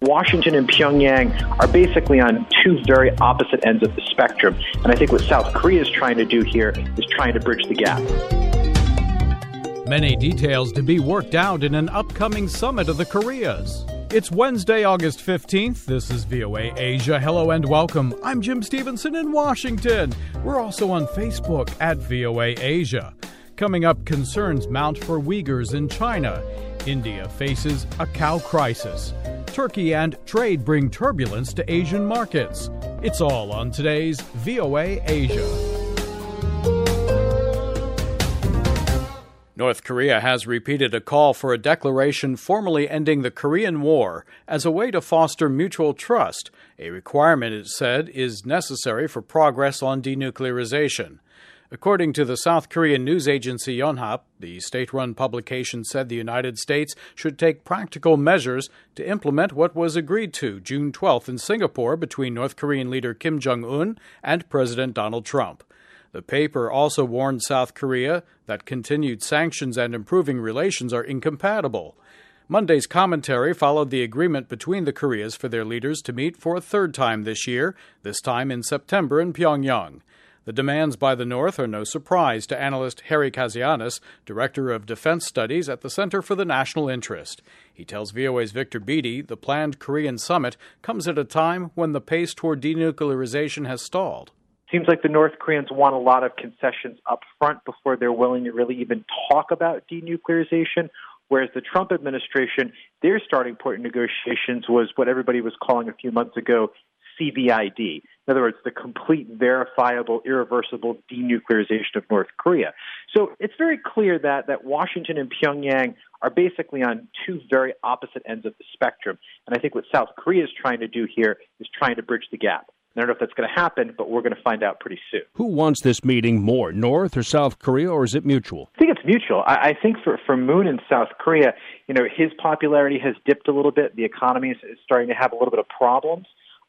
Washington and Pyongyang are basically on two very opposite ends of the spectrum. And I think what South Korea is trying to do here is trying to bridge the gap. Many details to be worked out in an upcoming summit of the Koreas. It's Wednesday, August 15th. This is VOA Asia. Hello and welcome. I'm Jim Stevenson in Washington. We're also on Facebook at VOA Asia. Coming up, concerns mount for Uyghurs in China. India faces a cow crisis. Turkey and trade bring turbulence to Asian markets. It's all on today's VOA Asia. North Korea has repeated a call for a declaration formally ending the Korean War as a way to foster mutual trust, a requirement it said is necessary for progress on denuclearization. According to the South Korean news agency Yonhap, the state-run publication said the United States should take practical measures to implement what was agreed to June 12th in Singapore between North Korean leader Kim Jong-un and President Donald Trump. The paper also warned South Korea that continued sanctions and improving relations are incompatible. Monday's commentary followed the agreement between the Koreas for their leaders to meet for a third time this year, this time in September in Pyongyang. The demands by the North are no surprise to analyst Harry Kazianis, Director of Defense Studies at the Center for the National Interest. He tells VOA's Victor Beattie the planned Korean summit comes at a time when the pace toward denuclearization has stalled. Seems like the North Koreans want a lot of concessions up front before they're willing to really even talk about denuclearization, whereas the Trump administration, their starting point in negotiations was what everybody was calling a few months ago CVID. In other words, the complete, verifiable, irreversible denuclearization of North Korea. So it's very clear that Washington and Pyongyang are basically on two very opposite ends of the spectrum. And I think what South Korea is trying to do here is trying to bridge the gap. I don't know if that's going to happen, but we're going to find out pretty soon. Who wants this meeting more, North or South Korea, or is it mutual? I think it's mutual. I think for Moon in South Korea, his popularity has dipped a little bit. The economy is starting to have a little bit of problems.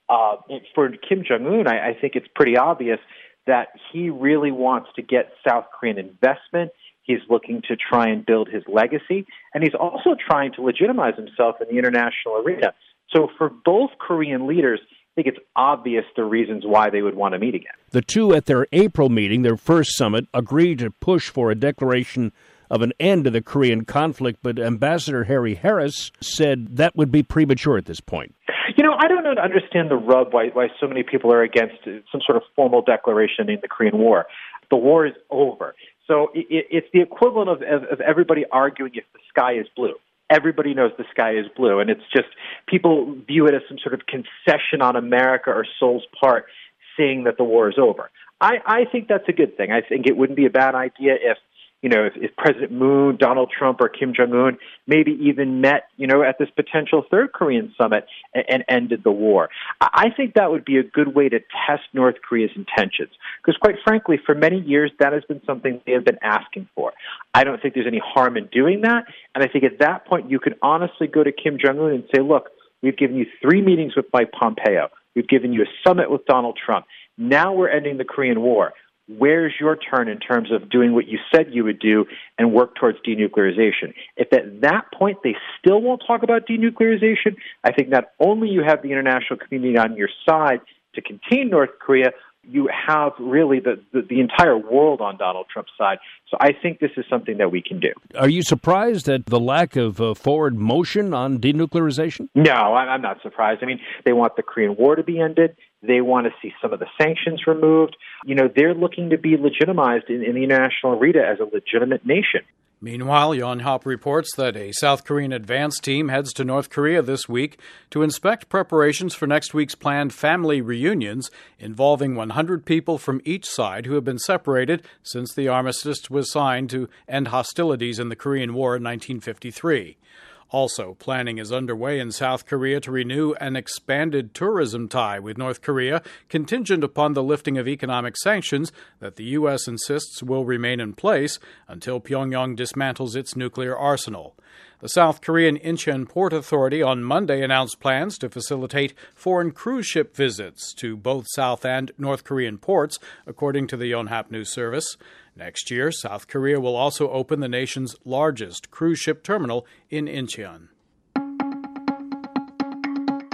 For Kim Jong-un, I think it's pretty obvious that he really wants to get South Korean investment. He's looking to try and build his legacy, and he's also trying to legitimize himself in the international arena. So for both Korean leaders, I think it's obvious the reasons why they would want to meet again. The two at their April meeting, their first summit, agreed to push for a declaration of an end to the Korean conflict, but Ambassador Harry Harris said that would be premature at this point. I don't understand the rub why so many people are against some sort of formal declaration in the Korean War. The war is over. So it's the equivalent of everybody arguing if the sky is blue. Everybody knows the sky is blue, and it's just people view it as some sort of concession on America or Seoul's part, saying that the war is over. I think that's a good thing. I think it wouldn't be a bad idea if President Moon, Donald Trump, or Kim Jong-un maybe even met, at this potential third Korean summit and ended the war. I think that would be a good way to test North Korea's intentions. Because quite frankly, for many years, that has been something they have been asking for. I don't think there's any harm in doing that. And I think at that point, you could honestly go to Kim Jong-un and say, look, we've given you 3 meetings with Mike Pompeo. We've given you a summit with Donald Trump. Now we're ending the Korean War. Where's your turn in terms of doing what you said you would do and work towards denuclearization? If at that point they still won't talk about denuclearization, I think not only you have the international community on your side to contain North Korea, you have really the entire world on Donald Trump's side. So I think this is something that we can do. Are you surprised at the lack of forward motion on denuclearization? No, I'm not surprised. I mean, they want the Korean War to be ended. They want to see some of the sanctions removed. They're looking to be legitimized in the international arena as a legitimate nation. Meanwhile, Yonhap reports that a South Korean advance team heads to North Korea this week to inspect preparations for next week's planned family reunions involving 100 people from each side who have been separated since the armistice was signed to end hostilities in the Korean War in 1953. Also, planning is underway in South Korea to renew an expanded tourism tie with North Korea, contingent upon the lifting of economic sanctions that the U.S. insists will remain in place until Pyongyang dismantles its nuclear arsenal. The South Korean Incheon Port Authority on Monday announced plans to facilitate foreign cruise ship visits to both South and North Korean ports, according to the Yonhap News Service. Next year, South Korea will also open the nation's largest cruise ship terminal in Incheon.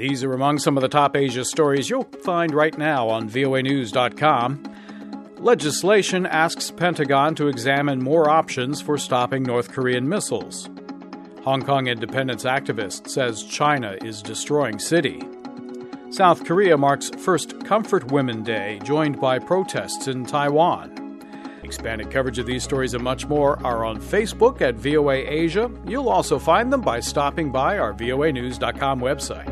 These are among some of the top Asia stories you'll find right now on voanews.com. Legislation asks Pentagon to examine more options for stopping North Korean missiles. Hong Kong independence activist says China is destroying city. South Korea marks first Comfort Women Day, joined by protests in Taiwan. Expanded coverage of these stories and much more are on Facebook at VOA Asia. You'll also find them by stopping by our voanews.com website.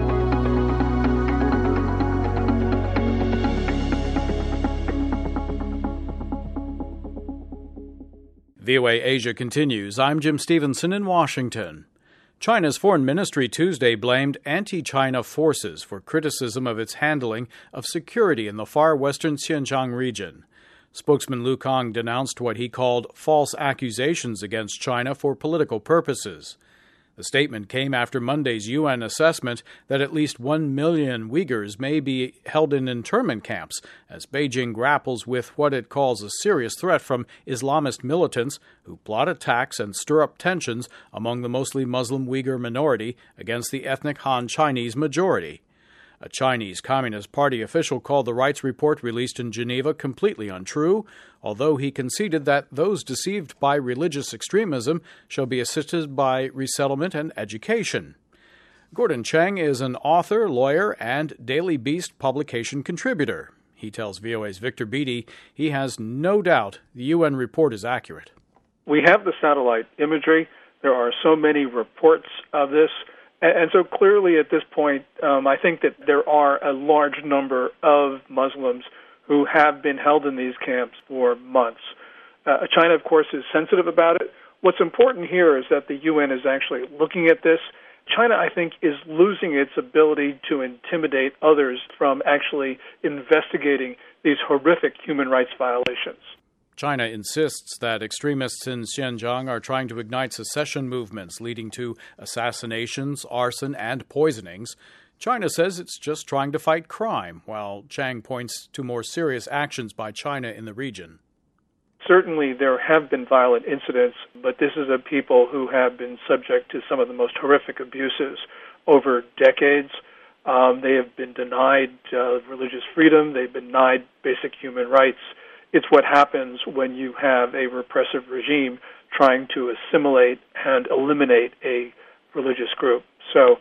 VOA Asia continues. I'm Jim Stevenson in Washington. China's foreign ministry Tuesday blamed anti-China forces for criticism of its handling of security in the far western Xinjiang region. Spokesman Lu Kang denounced what he called false accusations against China for political purposes. The statement came after Monday's UN assessment that at least 1 million Uyghurs may be held in internment camps as Beijing grapples with what it calls a serious threat from Islamist militants who plot attacks and stir up tensions among the mostly Muslim Uyghur minority against the ethnic Han Chinese majority. A Chinese Communist Party official called the rights report released in Geneva completely untrue, although he conceded that those deceived by religious extremism shall be assisted by resettlement and education. Gordon Chang is an author, lawyer, and Daily Beast publication contributor. He tells VOA's Victor Beattie he has no doubt the UN report is accurate. We have the satellite imagery. There are so many reports of this. And so clearly at this point, I think that there are a large number of Muslims who have been held in these camps for months. China, of course, is sensitive about it. What's important here is that the UN is actually looking at this. China, I think, is losing its ability to intimidate others from actually investigating these horrific human rights violations. China insists that extremists in Xinjiang are trying to ignite secession movements, leading to assassinations, arson, and poisonings. China says it's just trying to fight crime, while Chang points to more serious actions by China in the region. Certainly there have been violent incidents, but this is a people who have been subject to some of the most horrific abuses over decades. They have been denied religious freedom. They've been denied basic human rights. It's what happens when you have a repressive regime trying to assimilate and eliminate a religious group. So,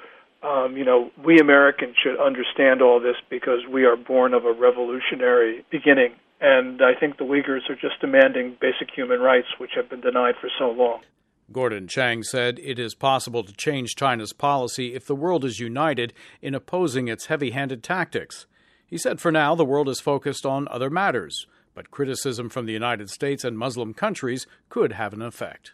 we Americans should understand all this because we are born of a revolutionary beginning. And I think the Uyghurs are just demanding basic human rights, which have been denied for so long. Gordon Chang said it is possible to change China's policy if the world is united in opposing its heavy-handed tactics. He said for now the world is focused on other matters, but criticism from the United States and Muslim countries could have an effect.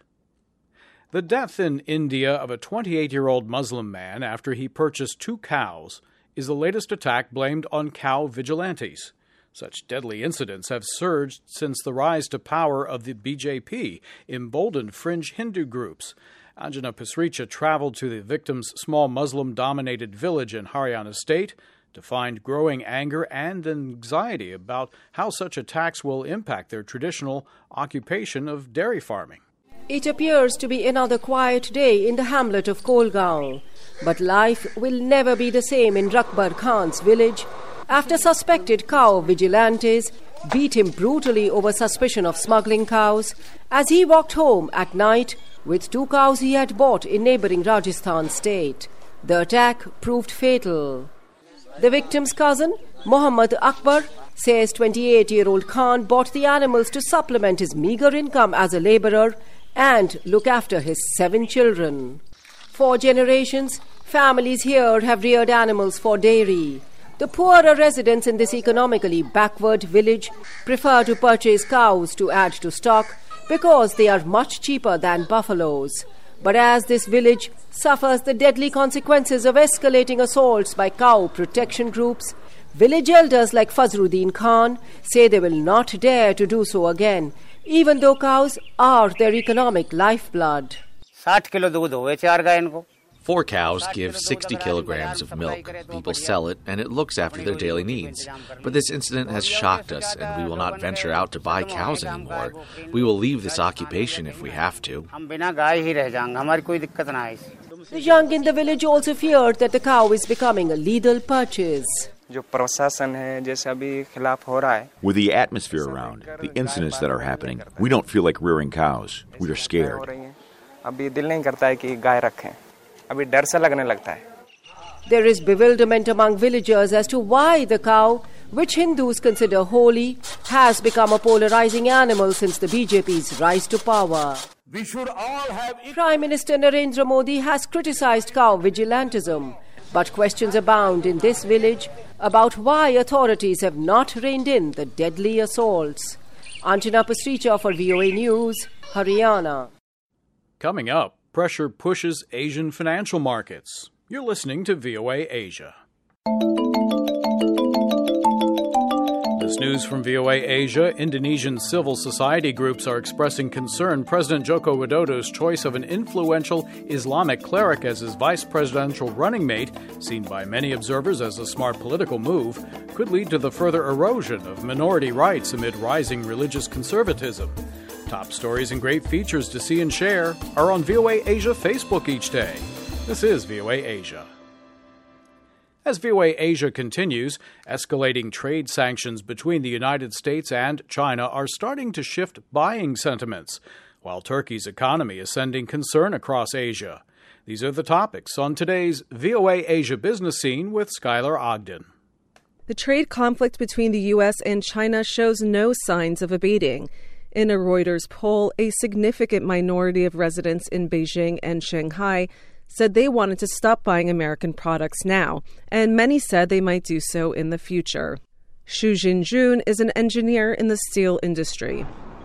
The death in India of a 28-year-old Muslim man after he purchased 2 cows is the latest attack blamed on cow vigilantes. Such deadly incidents have surged since the rise to power of the BJP emboldened fringe Hindu groups. Anjana Pasricha traveled to the victim's small Muslim-dominated village in Haryana state to find growing anger and anxiety about how such attacks will impact their traditional occupation of dairy farming. It appears to be another quiet day in the hamlet of Kolgaon, but life will never be the same in Rakbar Khan's village after suspected cow vigilantes beat him brutally over suspicion of smuggling cows as he walked home at night with 2 cows he had bought in neighboring Rajasthan state. The attack proved fatal. The victim's cousin, Mohammad Akbar, says 28-year-old Khan bought the animals to supplement his meager income as a laborer and look after his 7 children. For generations, families here have reared animals for dairy. The poorer residents in this economically backward village prefer to purchase cows to add to stock because they are much cheaper than buffaloes. But as this village suffers the deadly consequences of escalating assaults by cow protection groups, village elders like Fazruddin Khan say they will not dare to do so again, even though cows are their economic lifeblood. 4 cows give 60 kilograms of milk. People sell it, and it looks after their daily needs. But this incident has shocked us, and we will not venture out to buy cows anymore. We will leave this occupation if we have to. The young in the village also feared that the cow is becoming a lethal purchase. With the atmosphere around, the incidents that are happening, we don't feel like rearing cows. We are scared. There is bewilderment among villagers as to why the cow, which Hindus consider holy, has become a polarizing animal since the BJP's rise to power. Prime Minister Narendra Modi has criticized cow vigilantism, but questions abound in this village about why authorities have not reined in the deadly assaults. Anjana Pastricha for VOA News, Haryana. Coming up, pressure pushes Asian financial markets. You're listening to VOA Asia. This news from VOA Asia. Indonesian civil society groups are expressing concern President Joko Widodo's choice of an influential Islamic cleric as his vice presidential running mate, seen by many observers as a smart political move, could lead to the further erosion of minority rights amid rising religious conservatism. Top stories and great features to see and share are on VOA Asia Facebook each day. This is VOA Asia. As VOA Asia continues, escalating trade sanctions between the United States and China are starting to shift buying sentiments, while Turkey's economy is sending concern across Asia. These are the topics on today's VOA Asia Business Scene with Skylar Ogden. The trade conflict between the U.S. and China shows no signs of abating. In a Reuters poll, a significant minority of residents in Beijing and Shanghai said they wanted to stop buying American products now, and many said they might do so in the future. Xu Jinjun is an engineer in the steel industry.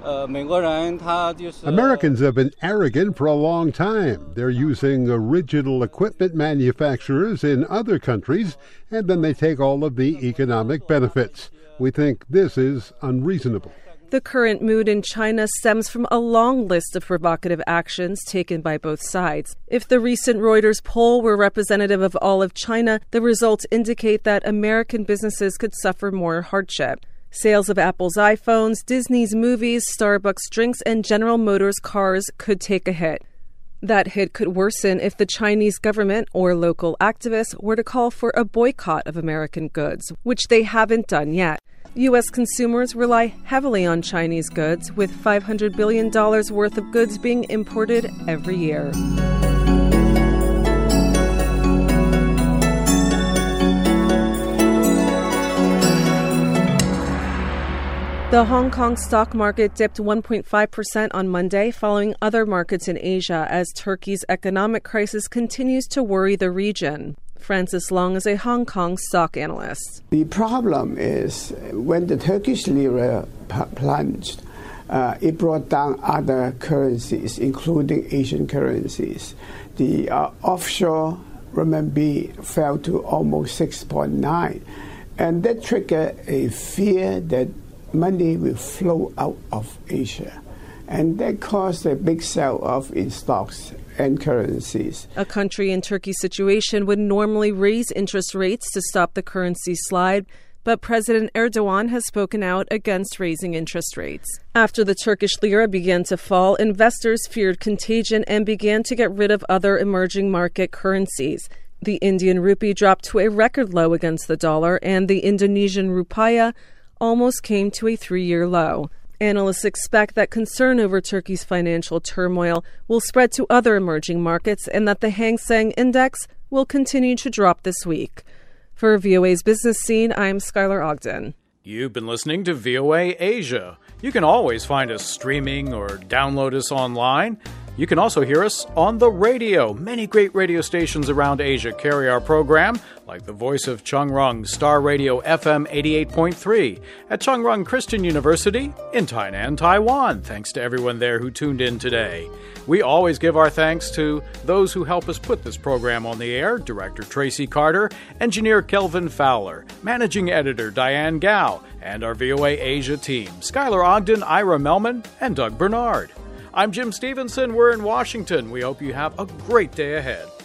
Americans have been arrogant for a long time. They're using original equipment manufacturers in other countries, and then they take all of the economic benefits. We think this is unreasonable. The current mood in China stems from a long list of provocative actions taken by both sides. If the recent Reuters poll were representative of all of China, the results indicate that American businesses could suffer more hardship. Sales of Apple's iPhones, Disney's movies, Starbucks drinks, and General Motors cars could take a hit. That hit could worsen if the Chinese government or local activists were to call for a boycott of American goods, which they haven't done yet. U.S. consumers rely heavily on Chinese goods, with $500 billion worth of goods being imported every year. The Hong Kong stock market dipped 1.5% on Monday, following other markets in Asia as Turkey's economic crisis continues to worry the region. Francis Long is a Hong Kong stock analyst. The problem is when the Turkish lira plunged, it brought down other currencies, including Asian currencies. The offshore renminbi fell to almost 6.9, and that triggered a fear that money will flow out of Asia, and that caused a big sell-off in stocks and currencies. A country in Turkey's situation would normally raise interest rates to stop the currency slide, but President Erdogan has spoken out against raising interest rates. After the Turkish lira began to fall, investors feared contagion and began to get rid of other emerging market currencies. The Indian rupee dropped to a record low against the dollar, and the Indonesian rupiah almost came to a 3-year low. Analysts expect that concern over Turkey's financial turmoil will spread to other emerging markets and that the Hang Seng Index will continue to drop this week. For VOA's Business Scene, I'm Skylar Ogden. You've been listening to VOA Asia. You can always find us streaming or download us online. You can also hear us on the radio. Many great radio stations around Asia carry our program, like the voice of Chungrung Star Radio FM 88.3 at Chungrung Christian University in Tainan, Taiwan. Thanks to everyone there who tuned in today. We always give our thanks to those who help us put this program on the air: Director Tracy Carter, Engineer Kelvin Fowler, Managing Editor Diane Gao, and our VOA Asia team, Skylar Ogden, Ira Melman, and Doug Bernard. I'm Jim Stevenson. We're in Washington. We hope you have a great day ahead.